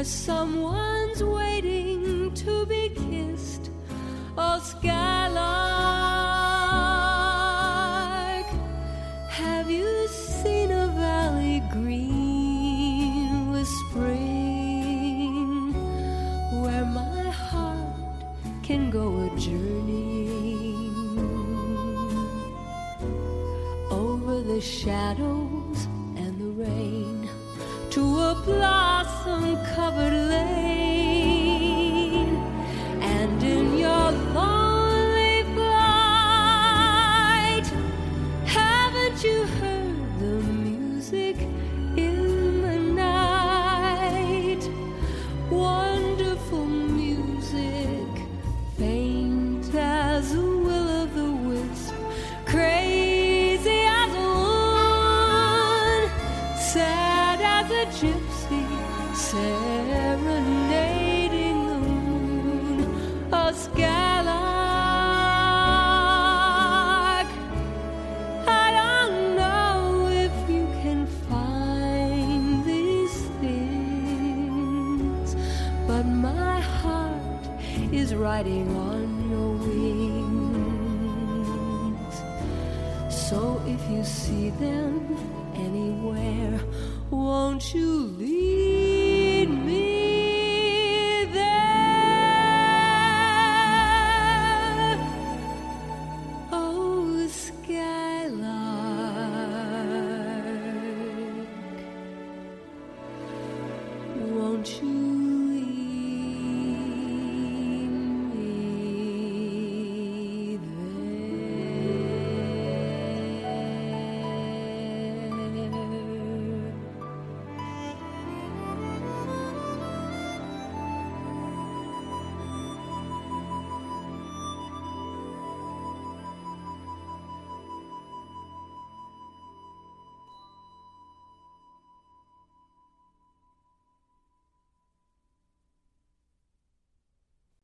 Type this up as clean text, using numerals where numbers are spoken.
where someone's waiting to be kissed. Oh, skylark, have you seen a valley green with spring, where my heart can go a journeying over the shadows and the rain to a blossom-covered lane, and in your lonely flight, haven't you heard the music in the night? Wonderful music, faint as a will-o'-the-wisp, crazy as a woman, sad as a gypsy, serenading the moon. A skylark, I don't know if you can find these things, but my heart is riding on your wings. So if you see them anywhere, won't you leave